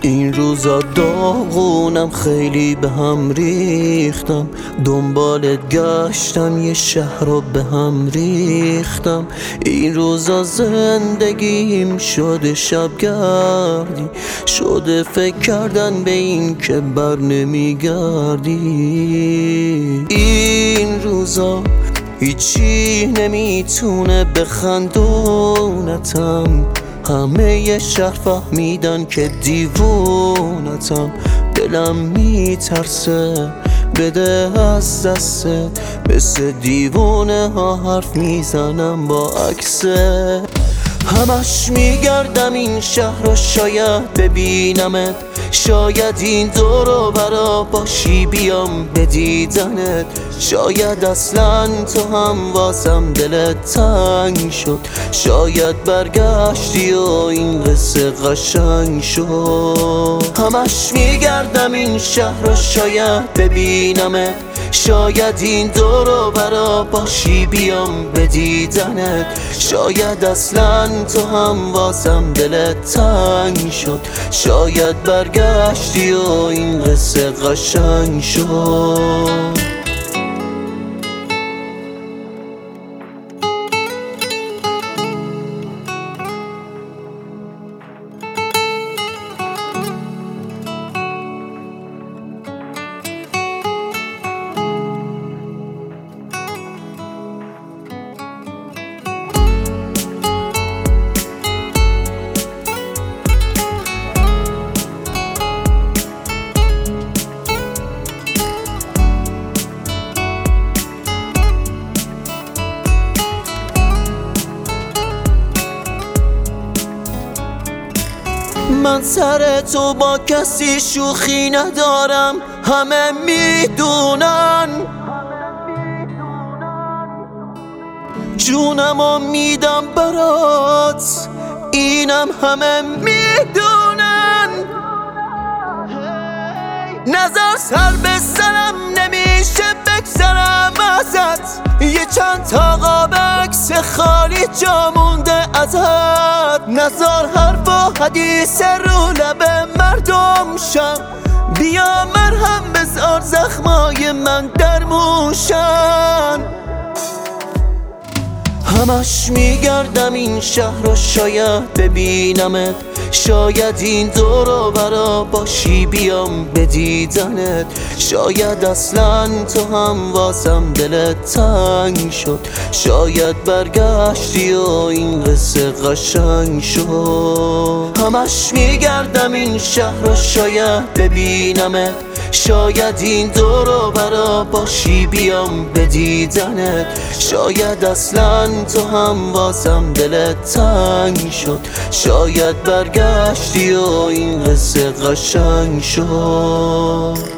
این روزا داغونم، خیلی به هم ریختم، دنبالت گشتم، یه شهر رو به هم ریختم. این روزا زندگیم شده شبگردی، شده فکر کردن به این که بر نمیگردی. این روزا هیچی نمیتونه بخندونتم، همه شهر فهمیدن که دیوونتم. دلم میترسه بده از دسته، مثل دیوونه ها حرف میزنم با عکسه. همش میگردم این شهر رو شاید ببینمت، شاید این دور و برا باشی بیام به دیدنت. شاید اصلا تو هم واسم دلت تنگ شد، شاید برگشتی و این قصه قشنگ شد. همش میگردم این شهر رو شاید ببینمت، شاید این دور و برا باشی بیام به دیدنت. شاید اصلا تو هم واسم دلت تنگ شد، شاید برگشتی و این قصه قشنگ شد. من سر تو با کسی شوخی ندارم، همه میدونن، جونمو میدم برات، اینم همه میدونن. نظر سر به سرم نمیشه بگذرم ازت، یه چند تا قاب عکس خالی جا مونده ازت. نظر حرف و حدیث رو لب مردم شم، بیا مرهم بذار زخمای من درموشن. همش میگردم این شهر رو شاید ببینمت، شاید این دور و برا باشی بیام به دیدنت. شاید اصلا تو هم واسم دلت تنگ شد، شاید برگشتی و این قصه قشنگ شد. همش میگردم این شهر رو شاید ببینمت، شاید این دور و برا باشی بیام به دیدنت. شاید اصلا تو هم واسم دلت تنگ شد، شاید برگشتی و این قصه قشنگ شد.